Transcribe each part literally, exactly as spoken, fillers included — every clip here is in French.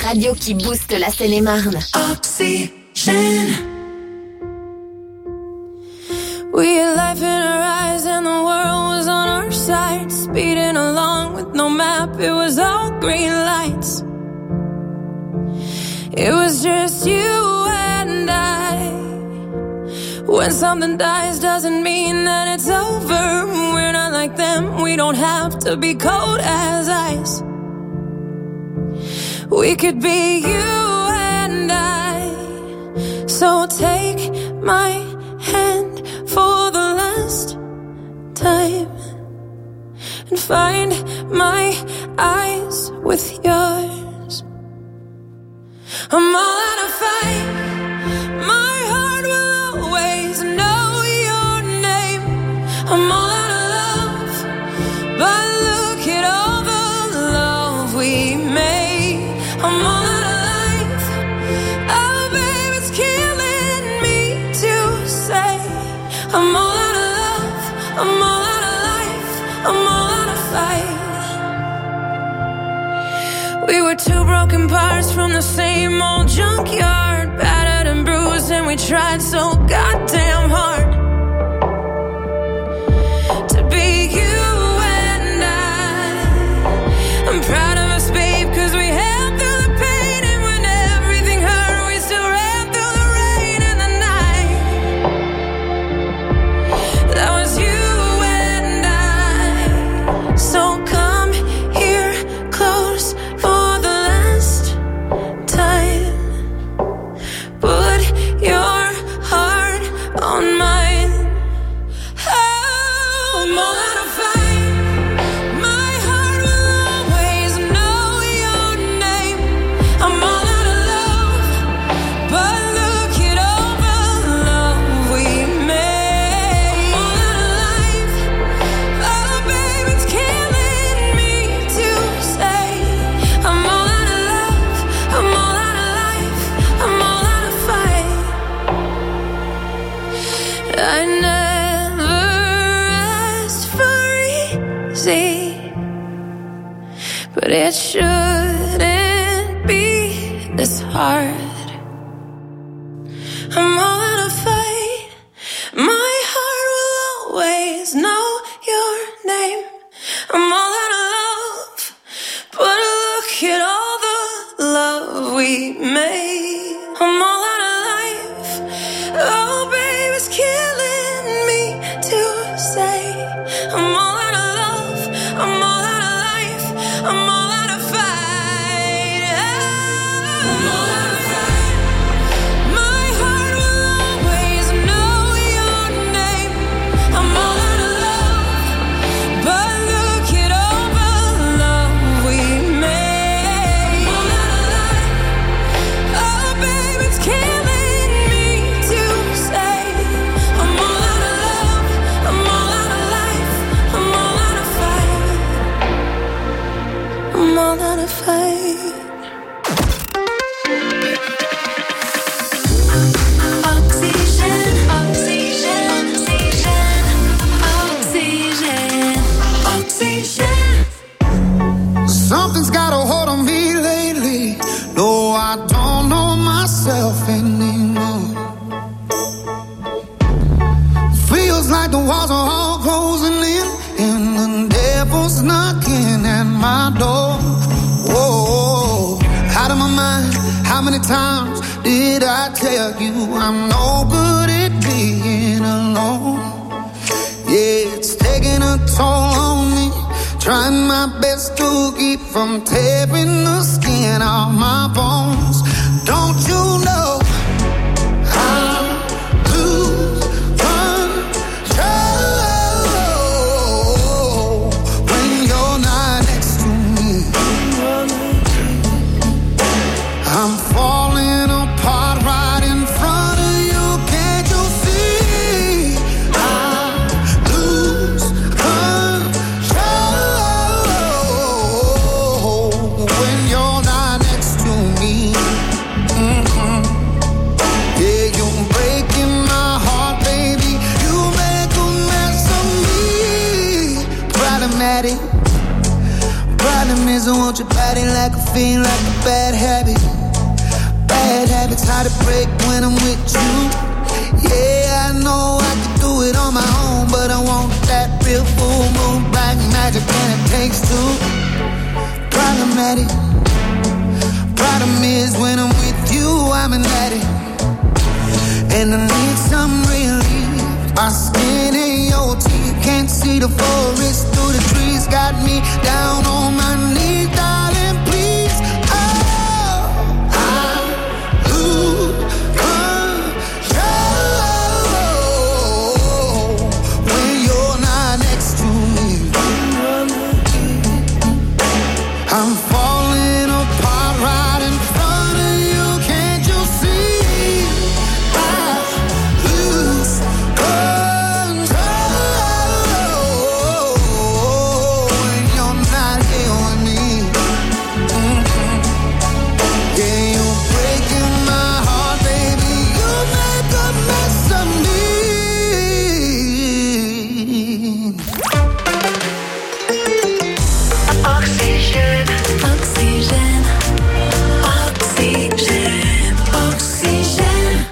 radio qui booste la Seine-et-Marne. Oxygène. We had life in our eyes and the world was on our side. Speeding along with no map, it was all green lights. It was just you and I. When something dies doesn't mean that it's over. We're not like them, we don't have to be cold as ice. We could be you and I. So take my hand for the last time and find my eyes with yours. I'm all out of fight. My heart will always know your name. I'm all out of love, but look at all the love we made. I'm all out of life. Oh, babe, it's killing me to say. I'm all out of love. I'm all out of life. I'm all out of fight. We were two broken parts from the same old junkyard, battered and bruised, and we tried so goddamn hard to be you and I. I'm proud of us, babe, cause we held through the pain, and when everything hurt, we still ran through the rain and the night. That was you and I. So come here close for the last time. Put your heart on mine. Oh, I'm all out of fight. My heart will always know your name. I'm all out of love, but look at all the love we made. I'm all out of life. Oh, babe, it's killing me to say. I'm all out of love. I'm all out of life. I'm all out of fight. I never asked for easy, but it shouldn't be this hard. I'm all out of fight. My heart will always know your name. I'm all out of love, but look at all the love we made. I'm all out of life. Oh, babe, it's killing me to say. I'm all out of love. I'm all out of life. I'm all out of fight. I'm all out of fight. My heart will always know your name. I'm all out of love, but look at all the love we made. I'm all out of life. Oh, babe, it's killing me to say. I'm all out of love. I'm all out of life. I'm all out of fight. I'm all out of fight. Oxygène, oxygène, oxygène, oxygène, oxygène. Something's got a hold on me lately. No, I don't know myself anymore. Feels like the walls are all closing in, and the devil's knocking at my door. Whoa, out of my mind. How many times did I tell you I'm no good at being alone? Yeah, it's taking a toll on me. Trying my best to keep from tearing the skin off my bones. Don't you know I lose control when you're not next to me? I'm falling apart right in front of you. Can't you see? I lose control when you're not next to me. Mm-hmm. Yeah, you're breaking my heart, baby. You make a mess of me. Problematic, problematic. Problem is I want your body like a fiend, like a bad habit. Bad habits hard to break when I'm with you. Yeah, I know I can do it on my own, but I want that real full moon, black magic, and it takes two. Problematic. Problem is when I'm with you, I'm an addict, and I need some relief. My skin ain't your teeth, can't see the forest through the trees. Got me down on my knees, darling, please. Oh, I lose control when you're not next to me. I'm falling apart right in front of you, can't you see? I lose control when you're not here with me. Mm-hmm. Yeah, you're breaking my heart, baby. You make a mess of me. Oxygène, oxygène, oxygène, oxygène.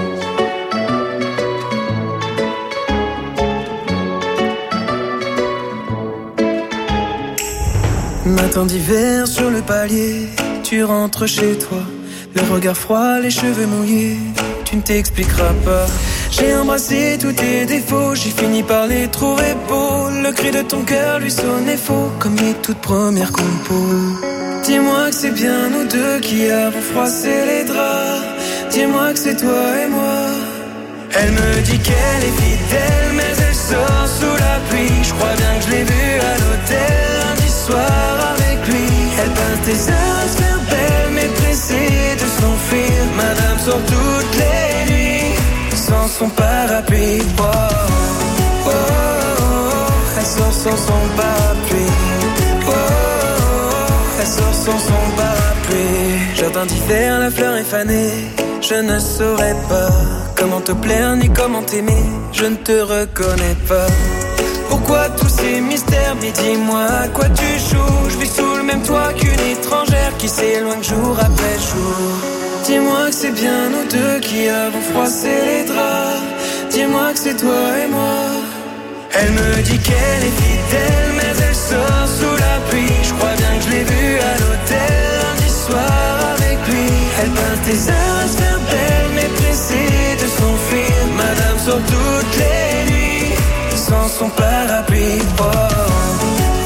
Matin d'hiver sur le palier, tu rentres chez toi, le regard froid, les cheveux mouillés, tu ne t'expliqueras pas. J'ai embrassé tous tes défauts, j'ai fini par les trouver beaux. Le cri de ton cœur lui sonnait faux, comme les toutes premières compos. Dis-moi que c'est bien nous deux qui avons froissé les draps. Dis-moi que c'est toi et moi. Elle me dit qu'elle est fidèle, mais elle sort sous la pluie. Je crois bien que je l'ai vue à l'hôtel lundi soir avec lui. Elle passe des heures à se faire belle, mais pressée de s'enfuir. Madame sort toutes les nuits sans son parapluie. Oh, oh, oh, oh. Elle sort sans son parapluie. Oh, oh, oh. Elle sort sans son parapluie. Jardin d'hiver, la fleur est fanée. Je ne saurais pas comment te plaire ni comment t'aimer. Je ne te reconnais pas. Pourquoi tous ces mystères? Mais dis-moi à quoi tu joues. Je vis sous le même toit qu'une étrangère qui s'éloigne jour après jour. Dis-moi que c'est bien nous deux qui avons froissé les draps. Dis-moi que c'est toi et moi. Elle me dit qu'elle est fidèle, mais elle sort sous la pluie. Je crois bien que je l'ai vue à l'hôtel lundi soir avec lui. Elle passe des heures à se faire belle, mais pressée de s'enfuir. Madame sort toutes les nuits sans son parapluie. Oh, oh, oh,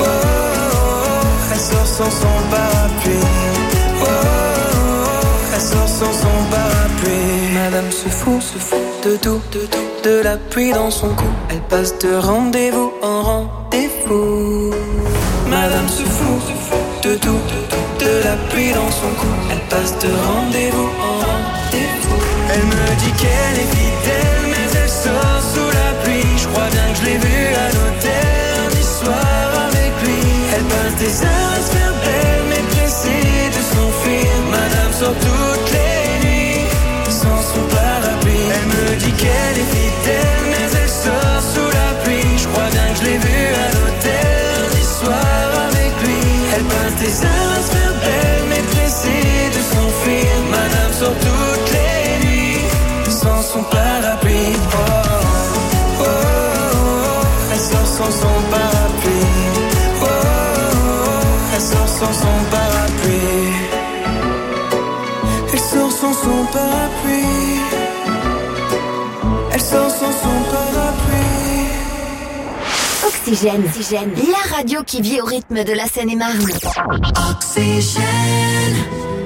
oh. Elle sort sans son parapluie. Oh, oh, oh. Elle sort sans son parapluie. Madame se fout, se fout de tout, de tout, de la pluie dans son cou. Elle passe de rendez-vous en rendez-vous. Madame se fout, se fout de tout, de tout, de la pluie dans son cou. Elle passe de rendez-vous en rendez-vous. Elle me dit qu'elle est fidèle, mais elle sort sous la pluie. Je crois bien que je l'ai vue à l'hôtel lundi soir avec lui. Elle passe des heures à se faire belle, mais pressée de s'enfuir. Madame sort toutes les nuits sans son parapluie. Elle me dit qu'elle est fidèle, mais elle sort sous la pluie. Je crois bien que je l'ai vue à l'hôtel lundi soir avec lui. Elle passe des heures à se faire belle, mais pressée de s'enfuir. Madame sort toutes les nuits sans son parapluie. Oh, oh, oh, oh. Elle sort sans son parapluie. Oh, oh, oh. Elle sort sans son parapluie. Elle sort sans son parapluie. Elle sort sans son parapluie. Oxygène, Oxygène, la radio qui vit au rythme de la Seine-et-Marne. Oxygène.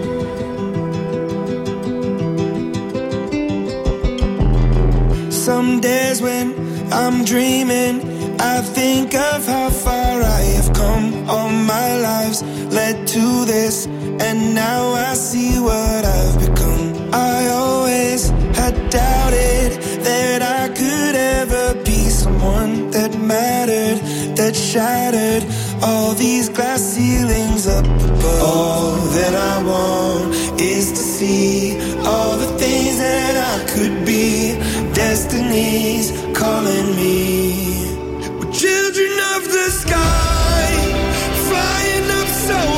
Some days when I'm dreaming, I think of how far I have come. All my lives led to this, and now I see what I've become. I always had doubted that I could ever be someone that mattered, that shattered all these glass ceilings up above. All that I want is to see all the things that I could be. Destiny's calling me. We're children of the sky, flying up so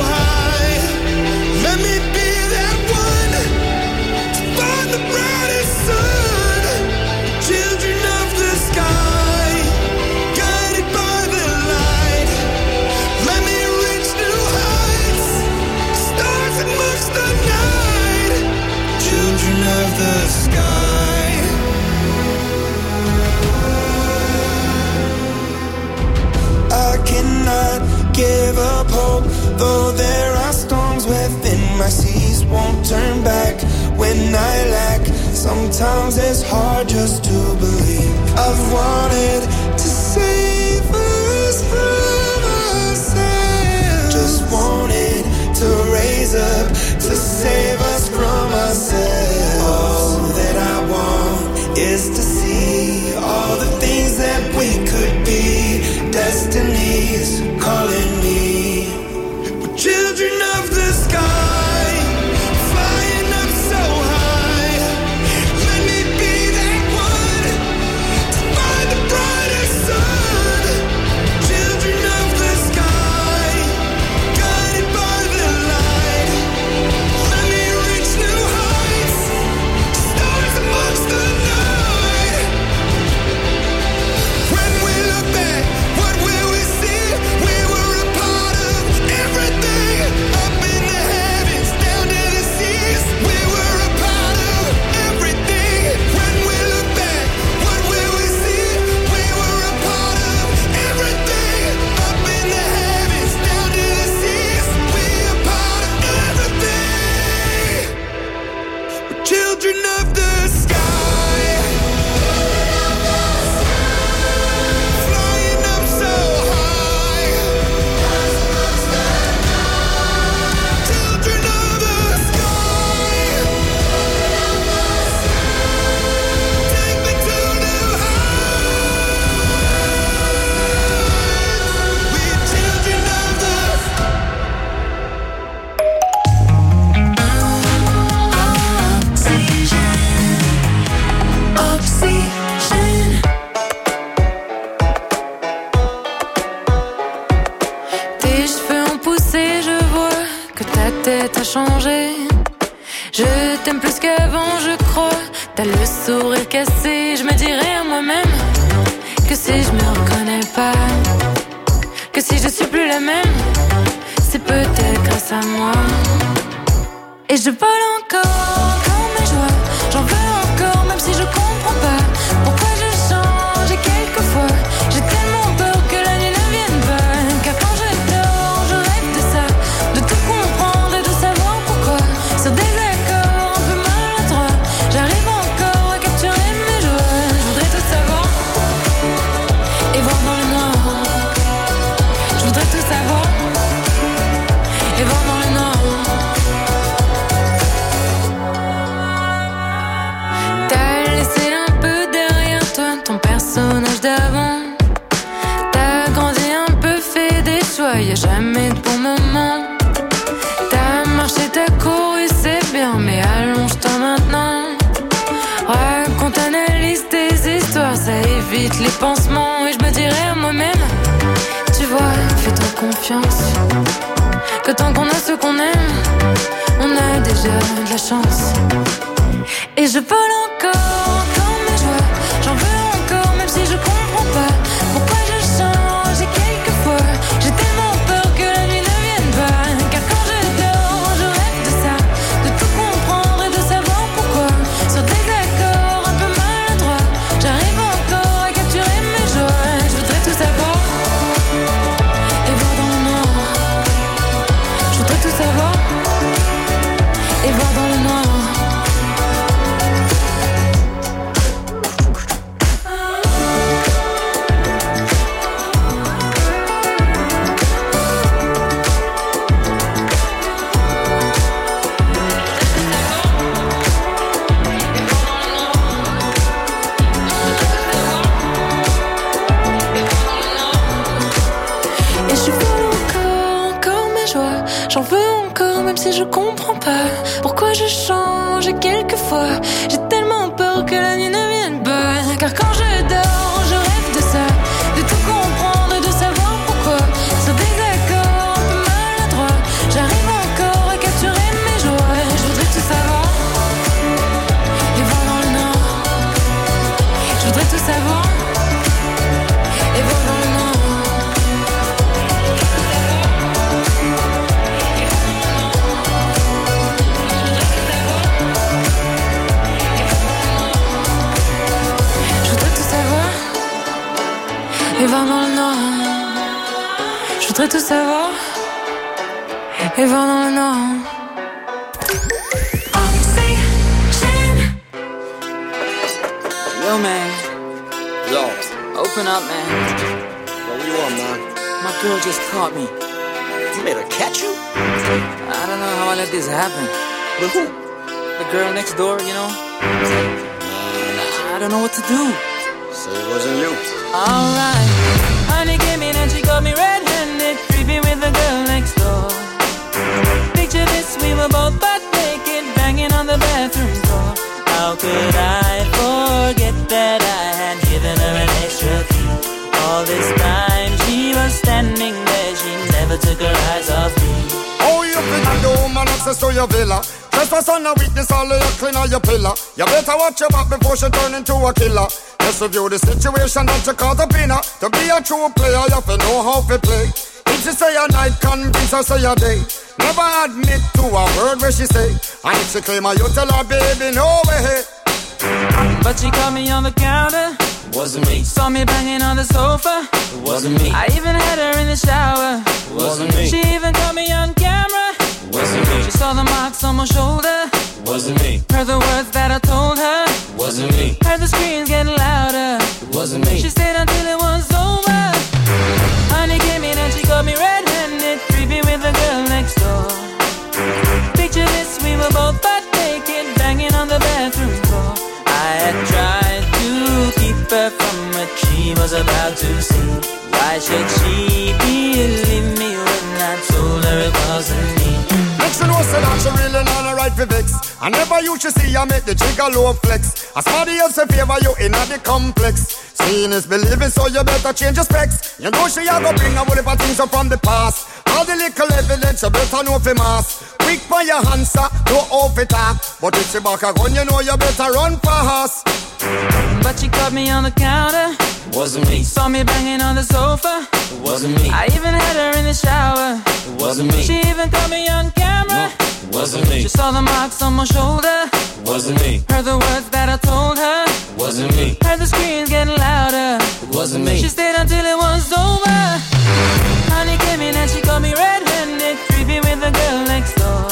Sometimes it's hard just to believe. I've wanted to save us from ourselves. Just wanted to raise up to save us from ourselves. All that I want is to see all the things that we could be. Destiny's calling me. We're children of the sky, flying up so high. Let me be that one to find the brighter sun. Children of the sky, guided by the light. Let me reach new heights, stars amongst the night. When we look back, what will we see? We were a part of everything, up in the heavens, down to the seas. We were a part of everything. When we look back, what will we see? We were a part of everything, up in the heavens, down to the seas. We are part of everything. We're children of the sky, flying up so high. Children of the sky, take me to new heights. We're children of the Oxygène. Tes cheveux ont poussé, je vois que ta tête a changé. Je t'aime plus qu'avant, je crois. T'as le sourire cassé. Je me dirais à moi-même que si je me reconnais pas, que si je suis plus la même, c'est peut-être grâce à moi. Et je vole encore comme mes joies. J'en veux encore, même si je comprends pas pourquoi je change. Et quelquefois, j'ai tellement peur que la nuit ne vienne pas. Car quand je dors, je rêve de ça, de tout comprendre et de savoir pourquoi. Sur des accords un peu maladroits, j'arrive encore à capturer mes joies. Je voudrais tout savoir et voir dans le noir. Je voudrais tout savoir et voir dans le noir. T'as laissé un peu derrière toi ton personnage d'avant. T'as grandi un peu, fait des choix, y'a jamais de bon moment. T'as marché, t'as couru, c'est bien, mais allonge-toi maintenant. Raconte, analyse tes histoires, ça évite les pansements. Et je me dirais à moi-même, tu vois, fais-toi confiance, que tant qu'on a ce qu'on aime, on a déjà de la chance. Et je vole encore comme mes joies. J'en veux encore, même si je comprends pas pourquoi je change. Et quelquefois, j'ai tellement peur que la nuit ne vienne pas. Car quand je dors, je rêve de ça, de tout comprendre et de savoir pourquoi. Sur des accords un peu maladroits, j'arrive encore à capturer mes joies. Je voudrais tout savoir et voir dans le noir. Je voudrais tout savoir et voir dans le noir. Et je veux encore, encore mes joies. J'en veux encore, même si je comprends pas pourquoi je change. Et quelquefois, j'ai tellement peur que la nuit ne vienne pas. Car quand je dors, je rêve de ça, de tout comprendre et de savoir pourquoi. Sur des accords un peu maladroits, j'arrive encore à capturer mes joies. Je voudrais tout savoir et voir dans le noir. Je voudrais tout savoir et voir dans le noir. Et voir dans le noir. Je voudrais tout savoir et voir dans le noir. Oxygène. Yo, man. Yo. Open up, man. What do you want, man? My girl just caught me. You made her catch you? I don't know how I let this happen. With who? The girl next door, you know? I don't know what to do. So it wasn't you. Alright. Honey came in and she got me red-handed, creepy with the girl next door. Picture this, we were both butt naked, banging on the bathroom floor. How could I forget that I had given her an extra key? All this time she was standing there, she never took her eyes off me. Oh, you think the woman access to your villa? Trespass on a weakness, all of your clean on your pillar. You better watch your back before she turn into a killer. Just review the situation that you caught up in her. To be a true player, you have to know how to play. If she say a night, convince her say a day. Never admit to a word where she say. And if she claim her, you tell her, baby, no way. But she caught me on the counter. Wasn't me. Saw me banging on the sofa. Wasn't me. I even had her in the shower. Wasn't me. She even caught me on camera. Wasn't me. She saw the marks on my shoulder. Wasn't me. Heard the words that I told her. Wasn't me. Heard the screams getting louder. Wasn't me. She stayed until it was over. Honey came in and she got me red-handed, creepy with the girl next door. Picture this, we were both butt naked, banging on the bathroom floor. I had tried to keep her from what she was about to see. Why should she believe me when I told her it wasn't me? Make sure know say that she really not a right for vex. I never used to see you make the trigger low flex. As somebody else in favor you in the complex. Seeing is believing, so you better change your specs. You know she a go bring a whole heap of things up from the past. All the little evidence you better know for mass. Quick for your answer, no off it up. But if she back a gun, you know you better run fast. But she caught me on the counter. Wasn't me. Saw me banging on the sofa. Wasn't me. I even had her in the shower. Wasn't me. She even caught me on camera. No, wasn't me. She saw the marks on my shoulder. Wasn't me. Heard the words that I told her. Wasn't me. Heard the screams getting louder. Wasn't me. She stayed until it was over. Honey came in and she caught me red-handed, creepy with the girl next door.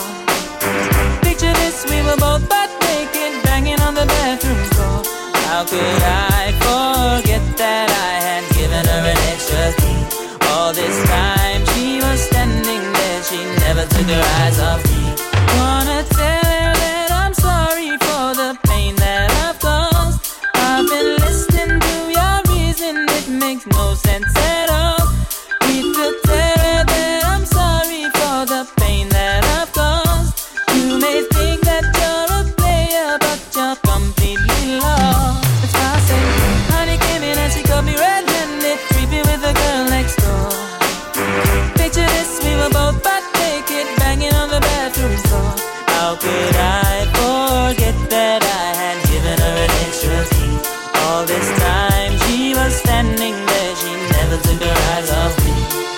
Picture this, we were both butt naked, banging on the bathroom floor. How could I forget that I had given her an extra key? All this time she was standing there, she never took her eyes off me. Wanna tell her that I'm sorry for the pain that I've caused. I've been listening to your reason, it makes no sense at all. Need to tell her that I'm sorry for the pain that I've caused. You may think that you're a player, but you're completely lost. That's why I say, honey came in and she got me red-handed, creepy with the girl next door. Picture this, we were both butt naked, banging on the bathroom floor. How could I forget that I had given her an extra key? All this time she was standing there, she never took her eyes off me.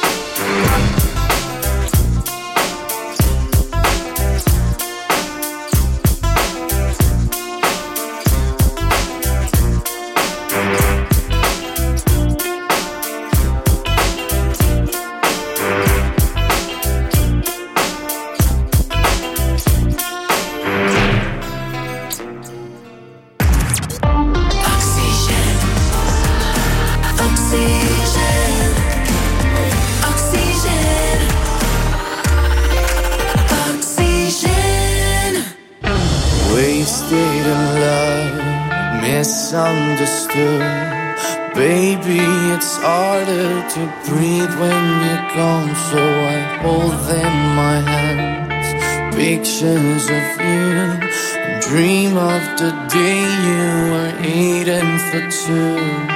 Wasted in love, misunderstood. Baby, it's harder to breathe when you're gone, so I hold them in my hands. Pictures of you, and dream of the day you were eating for two.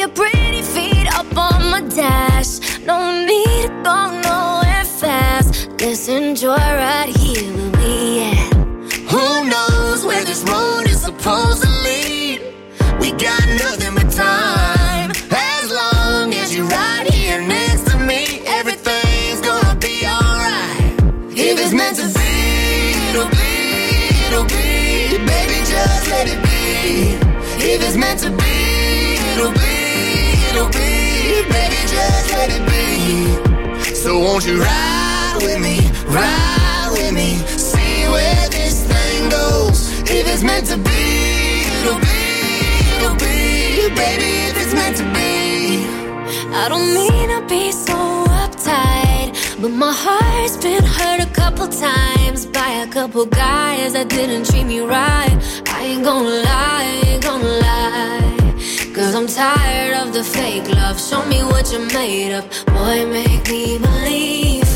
your pretty feet up on my dash. No need to go nowhere fast. Let's enjoy right here where we at. Who knows where this road is supposed to lead? We got nothing but time. As long as you're right here next to me, everything's gonna be alright. If it's meant to be, it'll be, it'll be. Baby, just let it be. If it's meant to be, it'll be, it'll be. Baby, just let it be. So won't you ride with me, ride with me, see where this thing goes. If it's meant to be, it'll be, it'll be. Baby, if it's meant to be. I don't mean to be so uptight, but my heart's been hurt a couple times by a couple guys that didn't treat me right. I ain't gonna lie, I ain't gonna lie, cause I'm tired of the fake love. Show me what you're made of, boy, make me believe.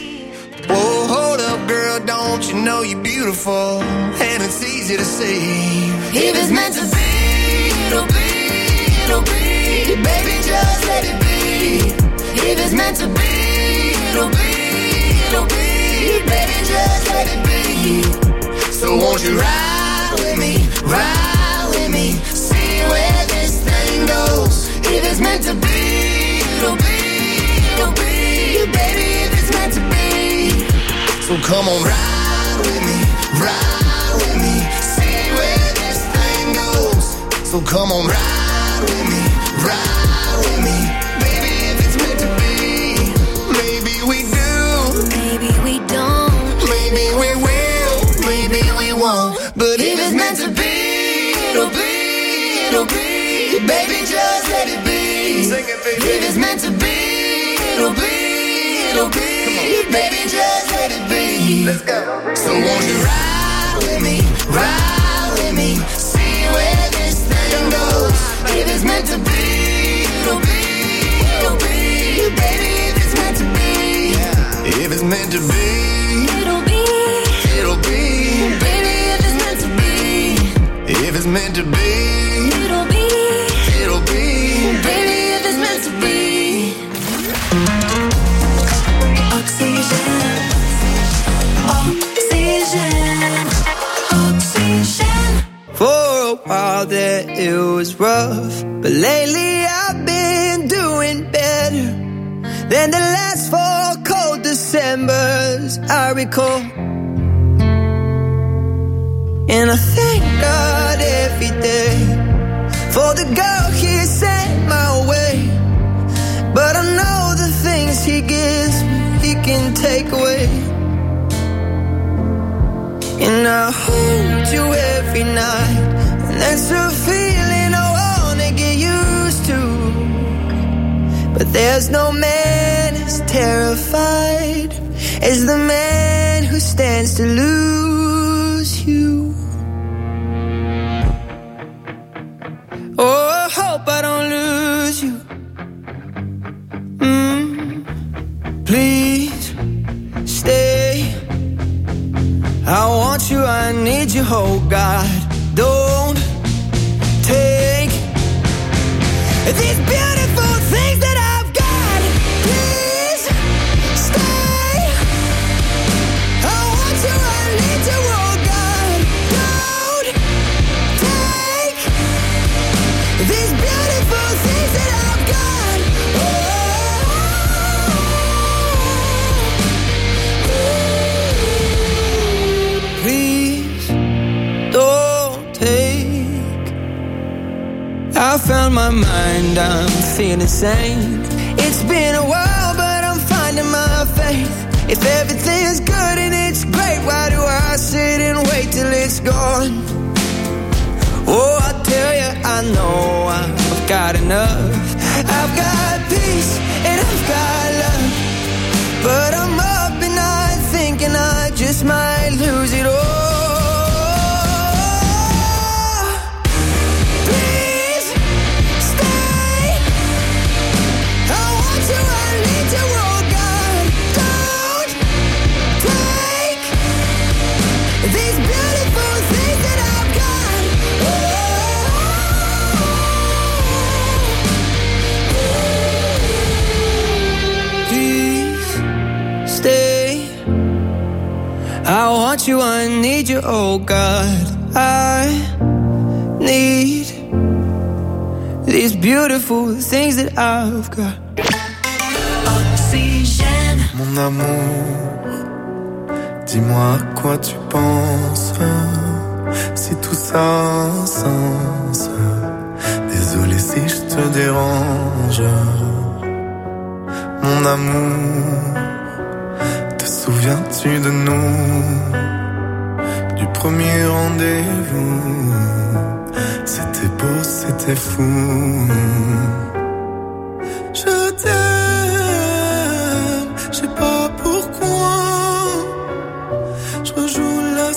Whoa, hold up, girl, don't you know you're beautiful? And it's easy to see. If it's meant to be, it'll be, it'll be. Baby, just let it be. If it's meant to be, it'll be, it'll be. Baby, just let it be. So won't you ride with me, ride with me, see where this thing goes. If it's meant to be, it'll be, it'll be. Baby, if it's meant to be. So come on, ride with me, ride with me, see where this thing goes. So come on, ride with me, ride with me, baby, if it's meant to be. Maybe we do, Maybe we don't, maybe we will, maybe we won't. But if it's meant to be, it'll be, it'll be. Baby, just let it be. Sing it, baby. If it's meant to be, it'll be, it'll be. Baby, just let it be. Let's go. So won't you ride with me, ride with me, see where this thing goes. If it's meant to be, it'll be, it'll be. Baby, if it's meant to be, yeah. If it's meant to be, it'll be, it'll be. Baby, if it's meant to be, if it's meant to be, it'll be, it'll be. baby, if it's meant to be. Oxygen, oxygen, oxygen. For a while there it was rough, but lately I've been doing better than the last four cold Decembers I recall. And I thank God every day for the girl He sent my way. But I know the things He gives me, He can take away. And I hold you every night, and that's a feeling I wanna get used to. But there's no man as terrified as the man who stands to lose you. Oh, I hope I don't lose you. Mm, please stay. I want you, I need you, oh God. Don't take these beautiful things that I've got. Please stay. I want you, I need you, oh God. Don't take these beautiful things that I've got. Oh, please don't take. I found my mind, I'm feeling sane. It's been a while, but I'm finding my faith. If everything's good and it's great, why do I sit and wait till it's gone? Oh, I tell you, I know I've got enough. I've got peace and I've got love, but I'm up and I'm thinking I just might lose it all. Please stay. I want you, I need you, oh God. Don't take these beautiful things that I've got. Oh, want you, I need you, oh God. I need these beautiful things that I've got. Oxygène. Mon amour, dis-moi à quoi tu penses. Si tout ça a un sens. Désolé si je te dérange. Mon amour, te souviens-tu de nous? Du premier rendez-vous. C'était beau, c'était fou. Je t'aime, je sais pas pourquoi. Je rejoue la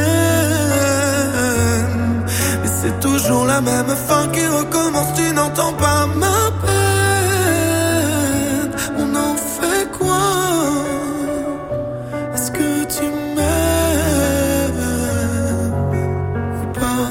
scène, mais c'est toujours la même fin qui recommence. Tu n'entends pas ma peine. On en fait quoi? Est-ce que tu m'aimes ou pas?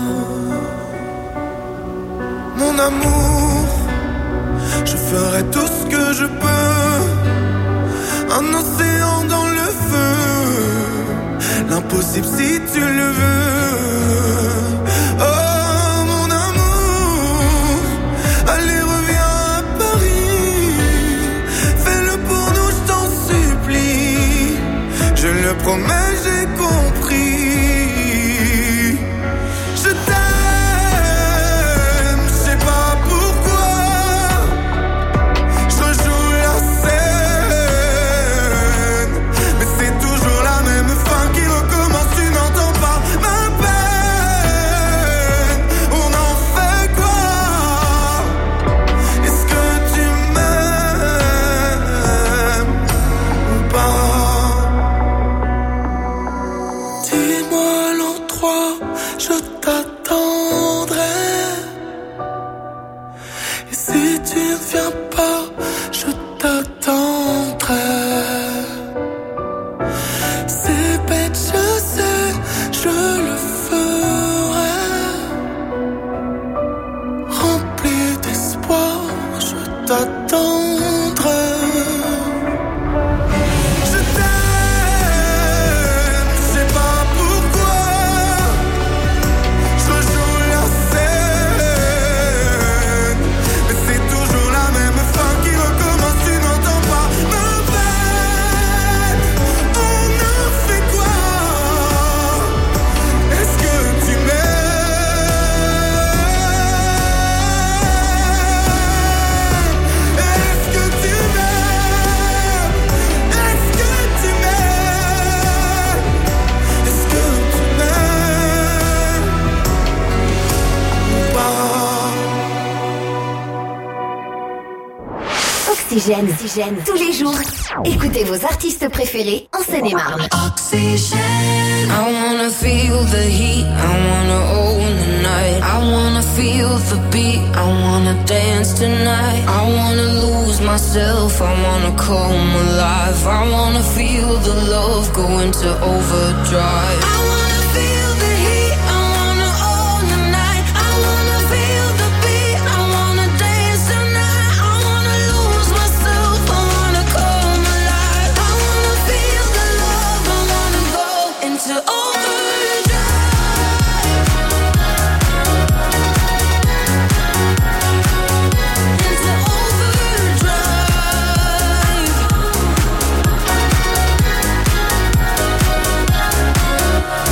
Mon amour, je ferai tout ce que je peux. Un océan dans le feu, l'impossible si tu le veux. Oh mon amour, allez reviens à Paris. Fais-le pour nous, je t'en supplie. Je le promets, j'ai compris. Je t'aime, je sais pas pourquoi. Je rejoue la scène, mais c'est toujours la même fin qui recommence. Tu n'entends pas ma peine. On en fait quoi? Est-ce que tu m'aimes ou pas? Dis-moi l'endroit, je t'attendrai. Et si tu ne viens pas, je t'attendrai. C'est bête, je sais, je le ferai. Rempli d'espoir, je t'attendrai. Je t'aime, je sais pas pourquoi. Je rejoue la scène, mais c'est toujours la même fin qui recommence. Tu n'entends pas ma peine. On en fait quoi? Est-ce que tu m'aimes? Est-ce que tu m'aimes? Est-ce que tu m'aimes? Est-ce que tu m'aimes ou pas? Oxygène, Oxygène, tous les jours. Écoutez vos artistes préférés en Seine-et-Marne. Oxygène. I wanna feel the heat, I wanna own the night. I wanna feel the beat, I wanna dance tonight. I wanna lose myself, I wanna come alive. I wanna feel the love go into overdrive. I wanna feel the heat, I wanna own the night. I wanna feel the beat, I wanna dance tonight. I wanna lose myself, I wanna come alive. I wanna feel the love, I wanna go into overdrive. Into overdrive.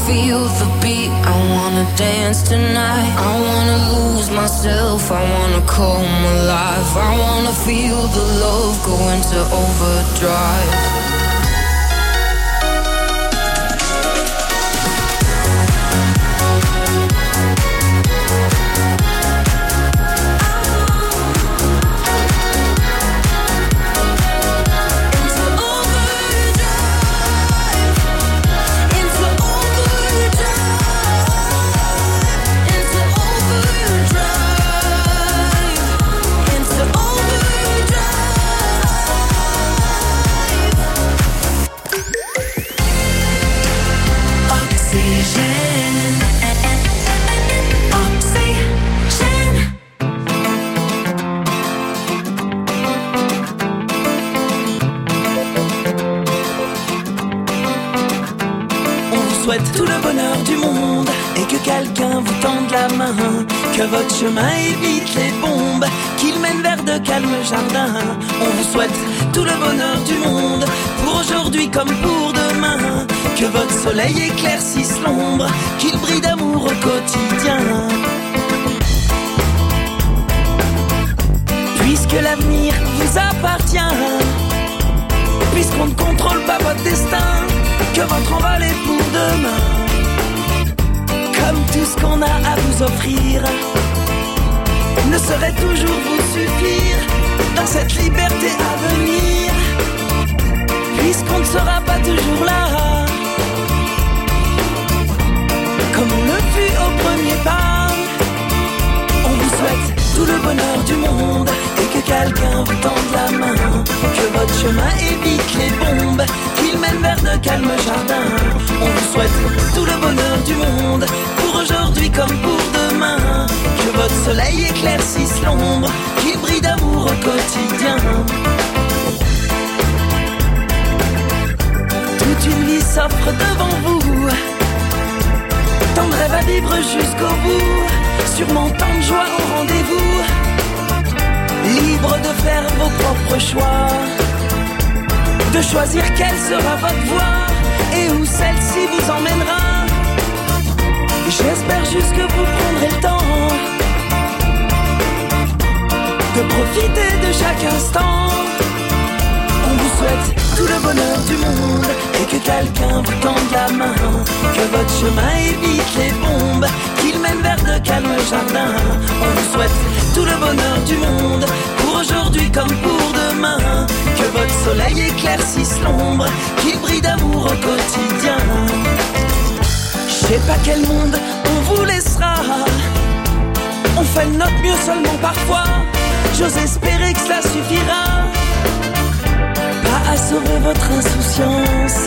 feel the beat, I wanna dance tonight. I wanna lose myself, I wanna come alive. I wanna feel the love go into overdrive. Tout le bonheur du monde et que quelqu'un vous tende la main, que votre chemin évite les bombes, qu'il mène vers de calmes jardins. On vous souhaite tout le bonheur du monde, pour aujourd'hui comme pour demain, que votre soleil éclaircisse l'ombre, qu'il brille d'amour au quotidien. Puisque l'avenir vous appartient, puisqu'on ne contrôle pas votre destin, que votre envol est pour demain. Comme tout ce qu'on a à vous offrir ne saurait toujours vous suffire dans cette liberté à venir, puisqu'on ne sera pas toujours là, comme on le fut au premier pas. On vous souhaite tout le bonheur du monde et que quelqu'un vous tende la main, que votre chemin évite les bombes, qu'il mène vers de calmes jardins. On vous souhaite tout le bonheur du monde, pour aujourd'hui comme pour demain, que votre soleil éclaircisse l'ombre, qu'il brille d'amour au quotidien. Toute une vie s'offre devant vous, tant de rêves à vivre jusqu'au bout, sûrement tant de joie au rendez-vous, libre de faire vos propres choix, de choisir quelle sera votre voie et où celle-ci vous emmènera. J'espère juste que vous prendrez le temps de profiter de chaque instant. On vous souhaite tout le bonheur du monde et que quelqu'un vous tende la main, que votre chemin évite les bombes, qu'il mène vers de calmes jardins. On vous souhaite tout le bonheur du monde, pour aujourd'hui comme pour demain, que votre soleil éclaircisse l'ombre, qu'il brille d'amour au quotidien. Je sais pas quel monde on vous laissera, on fait de notre mieux seulement parfois, j'ose espérer que cela suffira, pas à sauver votre insouciance,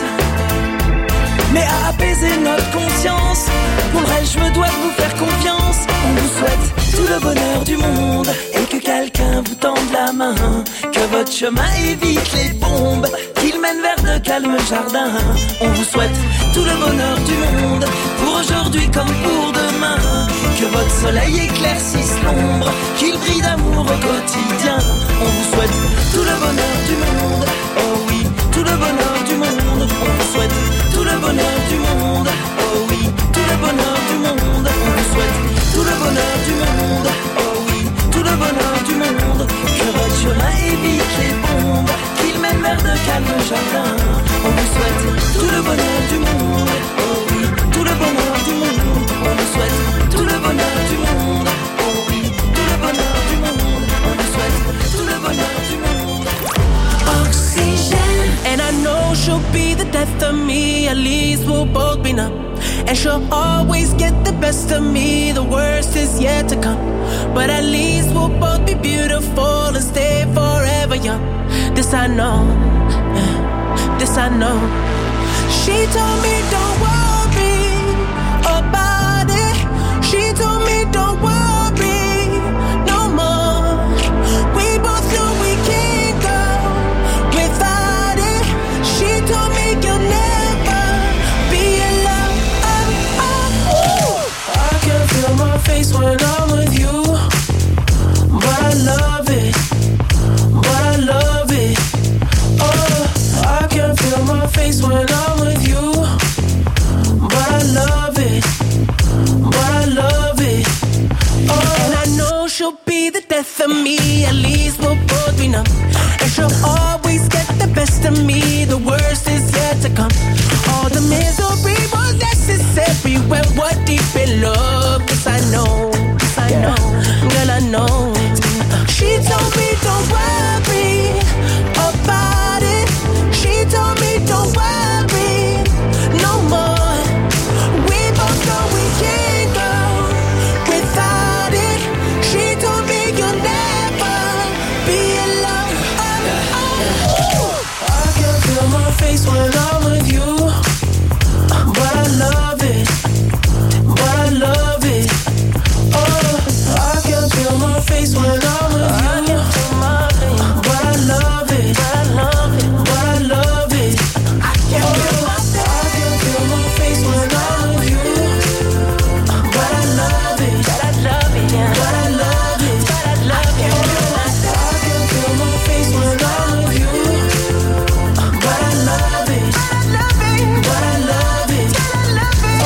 mais à apaiser notre conscience. Pour le reste, je me dois de vous faire confiance. On vous souhaite tout le bonheur du monde et que quelqu'un vous tende la main, que votre chemin évite les bombes, qu'il mène vers de calmes jardins. On vous souhaite tout le bonheur du monde, pour aujourd'hui comme pour demain, que votre soleil éclaircisse l'ombre, qu'il brille d'amour au quotidien. On vous souhaite tout le bonheur du monde, oh oui, tout le bonheur du monde. On vous souhaite tout le bonheur du monde, oh oui, tout le bonheur du monde. On vous souhaite tout le bonheur du monde, oh oui, tout le bonheur du monde. Que votre chemin évite les bombes, qu'il mène vers de calmes jardins. On vous souhaite tout le bonheur du monde, oh oui, tout le bonheur du monde. On vous souhaite tout le bonheur du monde, oh oui, tout le bonheur du monde. On vous souhaite tout le bonheur du monde. Oxygen. And I know she'll be the death of me, at least we'll both be numb. And she'll always get the best of me, the worst is yet to come. But at least we'll both be beautiful and stay forever young. This I know, yeah, this I know. She told me don't worry about it. She told me don't worry no more. We both know we can't go without it. She told me you'll never be alone. Oh, oh. I can feel my face when I'm with you, but I love it, but I love it. Oh, I can feel my face when I'm with you, but I love Misery was necessary when we're deep in love. Yes, I know, yes, I know, girl, I know. She told me don't worry about it. She told me don't worry no more. We both know we can't go without it. She told me you'll never be alone. Oh, oh. I can feel my face when I'm with you, but I love it, but I love it. Oh, I can feel my face when I'm with you, but I love it, but I love it, but I love it. I can feel my I can feel my face when I'm with you, but I love it, but I love it, yeah. But I love it, but I love it. I can feel my face when I'm with you, but I love it, but I love it, but I love it, but I love it.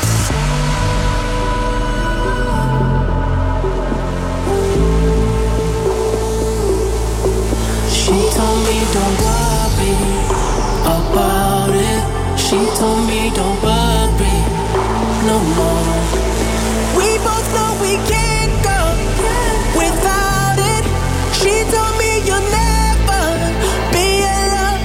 She told me don't worry about it. She told me don't worry no more. We both know we can't go without it. She told me you'll never be alone.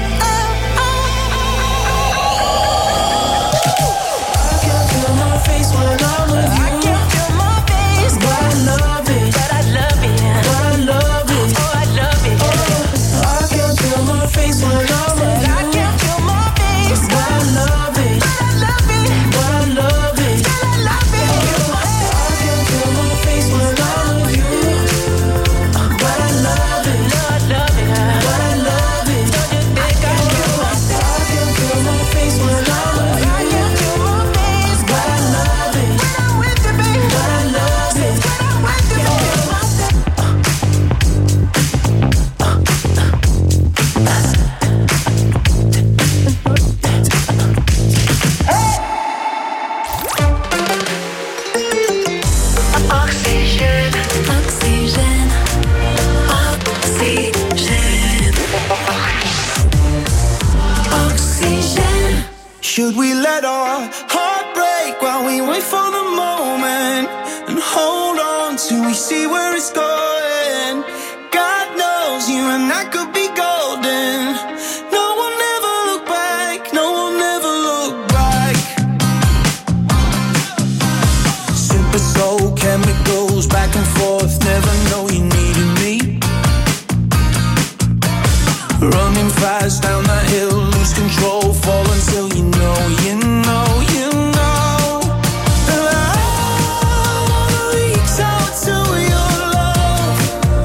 I can feel my face when I'm with you. I can feel my face, but I love it, but I love it, but I love it. Oh, I love it. Oh, I can feel my face when I'm with you. I can feel my face, but I love it, but I love it, but I love it, but I love it. I can feel my face when I'm with you, but I love it, but I love it, but I love it. Don't you think I feel my I can feel my face when I'm with you. I can feel my face, but I love it when I'm with you, baby. But I love it when I'm with you, baby. Oxygène, oxygène, oxygène, oxygène. Should we let our heart break while we wait for the moment and hold on till we see where it's going? God knows you and I could be golden. No one ever look back, no one ever look back. Simple soul chemicals back and forth, never know you needed me. Running fast down that hill, lose control, fall until you know, you know, you know. And I wanna reach out to your love.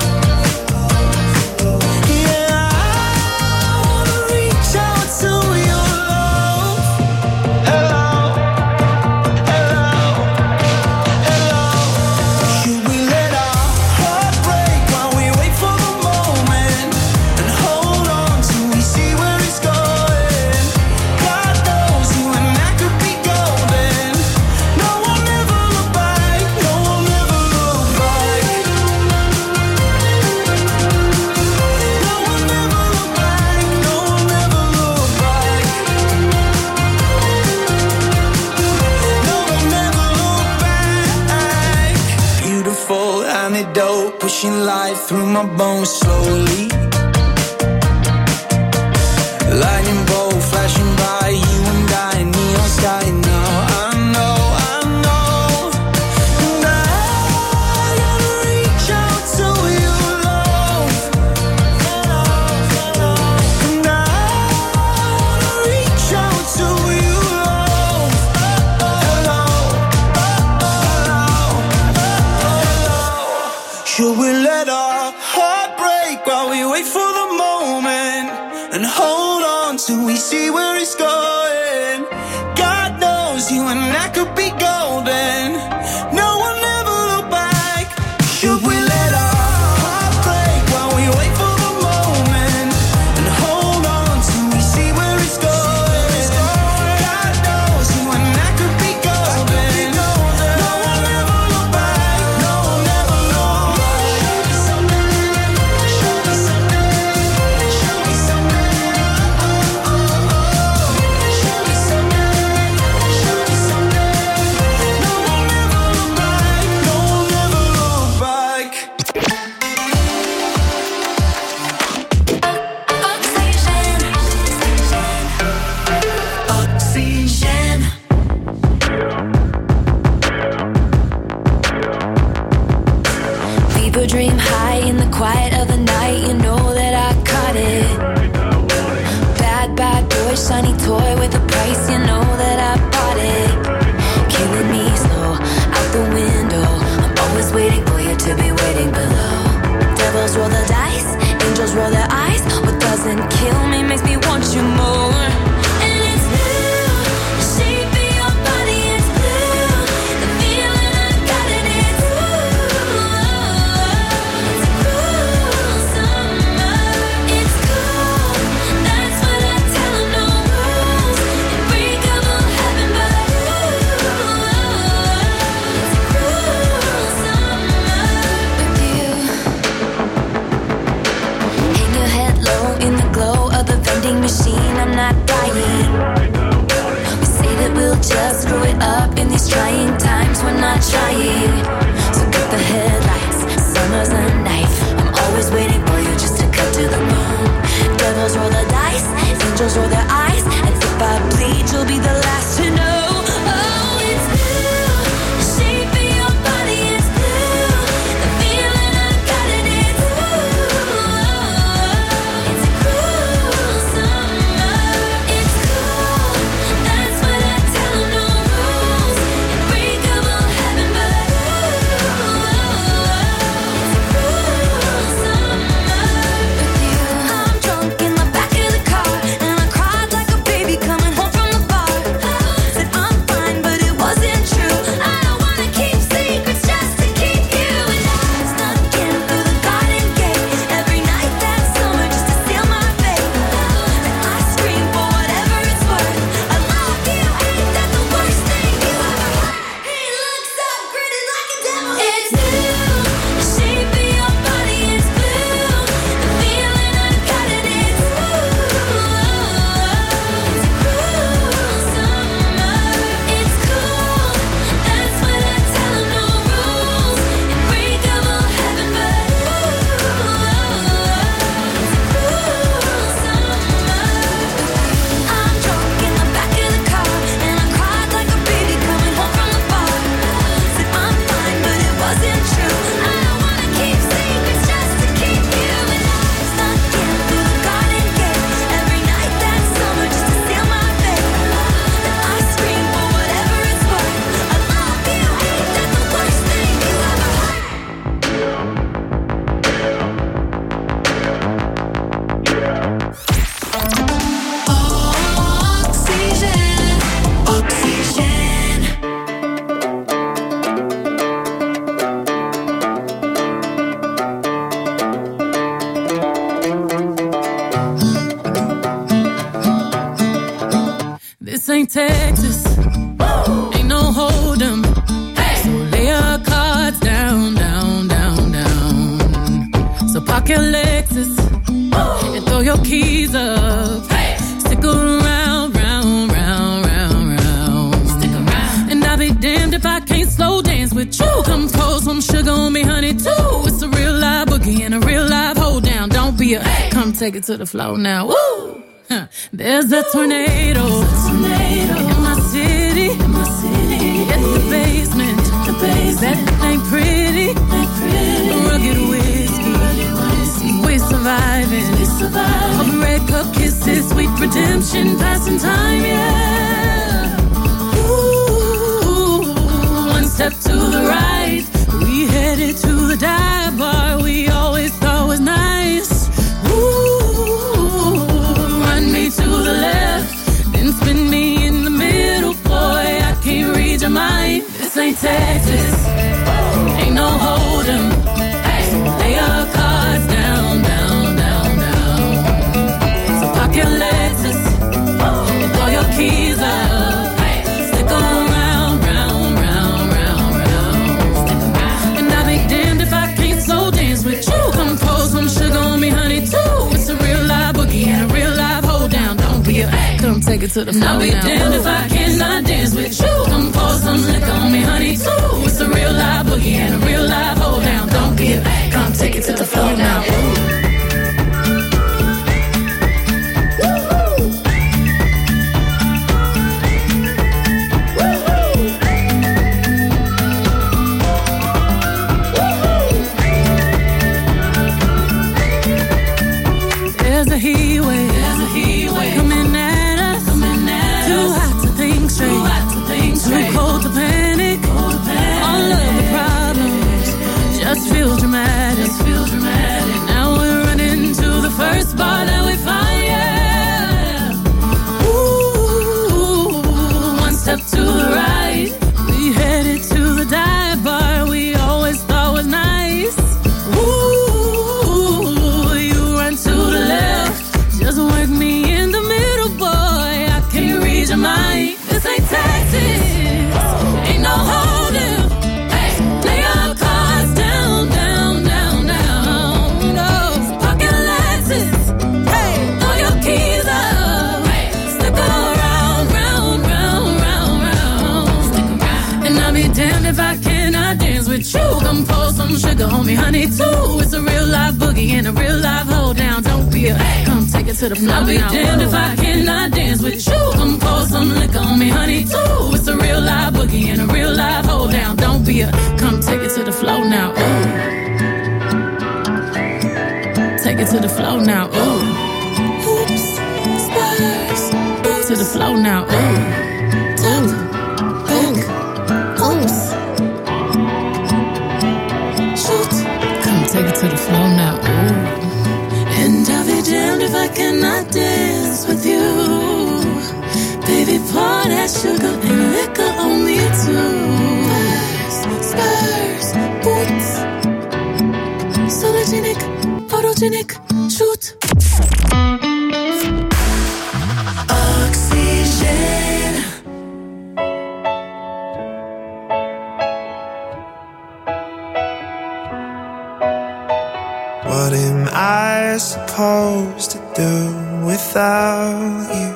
Yeah, I wanna reach out to your love. Hello, hello, hello. Should we let our heart break while we wait for the moment and hold on till we see where it's going? God knows you and I could be golden. No one ever look back, no one ever look back. No one ever look back, no one ever look back. No one ever look back. Beautiful antidote, pushing life through my bones slowly. Lightning bolt flashing by, you and I, neon sky now. I know, I know. And I gotta reach out to your love. And I wanna reach out to your love. Hello, hello, hello. Should we let our heart break while we wait for the moment and hold on till we see where it's going? God knows you and I could be golden. No one ever look back. Should we let our heart break while we wait for the moment and hold on till we see where it's going? God knows you and I could be golden. No one ever look back. No one ever look back. Show me something. Show me something. Show me something. Oxygène. Fever dream high in the quiet of the night. You know that I caught it. Bad, bad boy, shiny toy with a price. You know that I bought it. Killing me slow, out the window. I'm always waiting for you to be waiting below. Devils roll the dice, angels roll their eyes. What doesn't kill me makes me want you more. And it's blue, the shape of your body is blue. The feeling I got in it, ooh. It's a cruel summer. It's cool, that's what I tell 'em, no rules. Unbreakable heaven, but ooh. It's a cruel summer with you. Hang your head low in the glow of the vending machine. I'm not dying. We say that we'll just screw it up in these trying times. We're not trying. So cut the headlights. Summer's a knife. I'm always waiting for you just to cut to the bone. Devils roll the dice. Angels roll their eyes. And if I bleed, you'll be the last to know. Oh, it's blue. The shape of your body is blue. The feeling I got in it, ooh. It's a cruel summer. It's cool, that's what I tell 'em, no rules. Unbreakable heaven, but ooh. It's a cruel summer with you. I'm drunk in the back of the car, and I cried like a baby coming home from the bar. Said I'm fine, but it wasn't true. I don't wanna keep secrets just to keep you. And I snuck in through the garden gate every night that summer just to seal my fate. And I scream for whatever it's worth. I love you, ain't that the worst thing you ever heard? He looks up, grinning like a devil. It's blue, the shape of your body is blue. The feeling I got in it, ooh. It's a cruel summer. It's cool, that's what I tell 'em, no rules. Unbreakable heaven, but ooh. It's a cruel summer. I'm drunk in the back of the car, and I cried like a baby coming home from the bar. Said I'm fine, but it wasn't true. I don't wanna keep secrets just to keep you. And I snuck in through the garden gate every night that summer just to seal my fate. And I scream for whatever it's worth. I love you, ain't that the worst thing you ever heard? Oxygène, oxygène. This ain't Texas, ain't no hold'em. So lay your cards down, down, down, down. So park your Lexus and throw your keys up. Stick around, round, round, round, round. Stick around. And I'll be damned if I can't slow dance with you. Come pour some sugar on me, honey, too. It's a real live boogie and a real live hold down. Don't be a come take it to the floor now. Woo! Huh. There's a tornado, tornado in my city, in my city. It's the basement, the basement. That ain't pretty, ain't pretty. Rugged whiskey, rugged whiskey. We're surviving, we're surviving. All the red cup kisses, sweet redemption, passing time, yeah. Ooh, one step to the right, we headed to the dive bar we always thought was nice. Ooh, run me to the left, then spin me in the middle, boy, I can't read your mind. This ain't Texas, ain't no hold'em. So lay your cards down, down, down, down. So park your Lexus and throw your keys up. Stick around, round, round, round, round. And I'll be damned if I can't slow dance with you. Come pour some sugar on me, honey, too. It's a real live boogie and a real live hold down. Don't be a come take it to the floor. I'll be damned if I cannot dance with you. Come pour some liquor on me, honey, too. It's a real live boogie and a real live hold down. Don't be a come take it to the floor now. me, honey, too. It's a real live boogie and a real live hold down. Don't be a, come take it to the floor. I'll be now. Damned if I cannot dance with you. Come pour some liquor on me, honey, too. It's a real live boogie and a real live hold down. Don't be a, come take it to the floor now. Ooh. Take it to the floor now. Ooh. Oops, spurs. Oops. To the floor now. Ooh. Ooh. Take it to the floor now, ooh. And I'll be damned if I cannot dance with you. Baby, pour that sugar and liquor on me too. Spurs, boots, sologenic, photogenic, shoot. Oxygène. What am I supposed to do without you?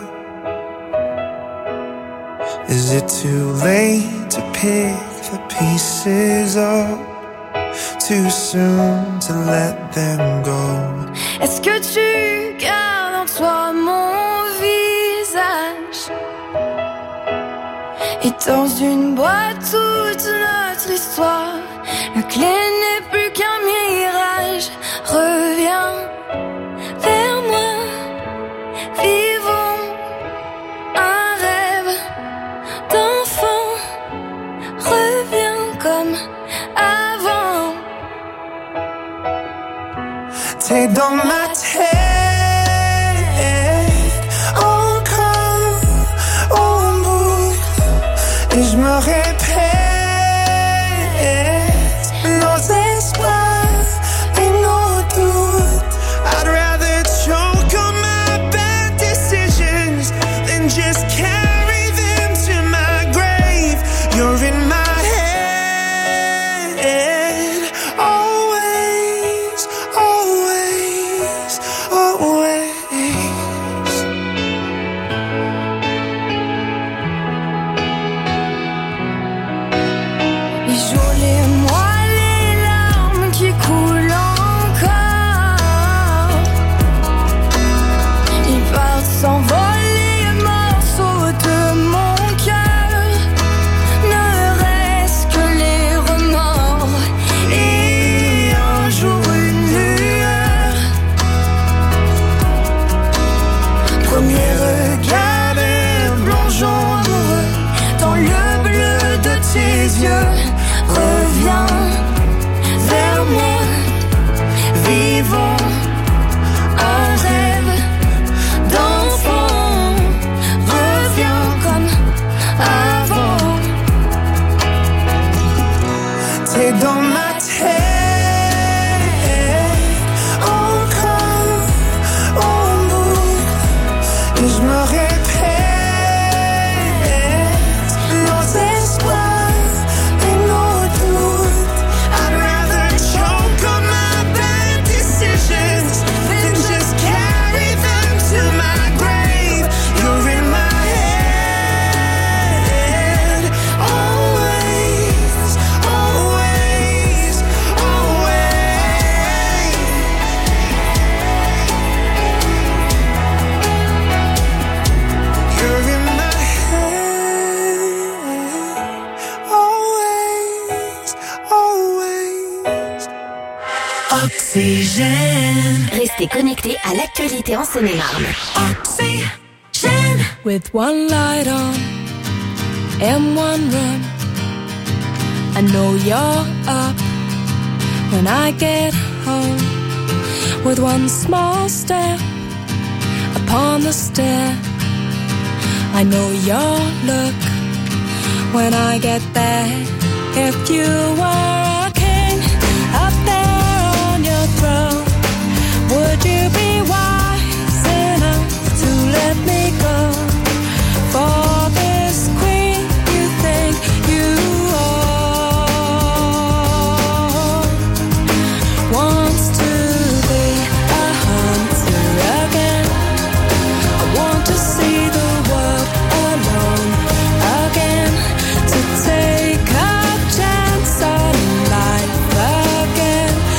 Is it too late to pick the pieces up? Too soon to let them go? Est-ce que tu gardes en toi mon visage? Et dans une boîte toute notre histoire, la clé n'est plus qu'un mirage. Reviens vers moi, vivons un rêve d'enfant. Reviens comme avant. T'es dans ma tête, encore au bout, et je me répète nos espoirs et nos doutes. I'd rather choke on my bad decisions than just carry them to my grave. You're in my head, always, always, always. Les jours, les mois, les larmes qui coulent encore. Ils partent s'envoler, morceaux de mon cœur. Ne reste que les remords et un jour une lueur. Premier regard et plongeons amoureux dans le bleu de tes yeux. Reviens vers moi, vivons un rêve d'enfant. Reviens comme avant. T'es dans ma tête, encore au bout, et je me répète nos espoirs et nos doutes. I'd rather choke on my bad decisions than just carry them to my grave. You're in my head, always, always, always. You're in my head, always, always. Oxygène. Restez connectés à l'actualité en Seine-et-Marne. Oxygène. With one light on and one room, I know you're up when I get home. With one small step upon the stair, I know your look when I get there. If you were a king up there on your throne, would you be wise enough to let me go? For this queen you think you are wants to be a hunter again. I want to see the world alone again, to take a chance on life again.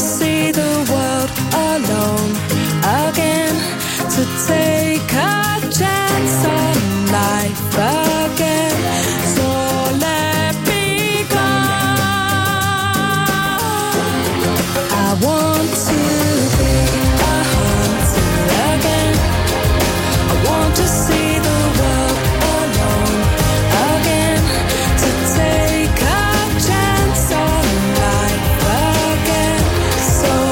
see the world alone again, to take a chance on life again.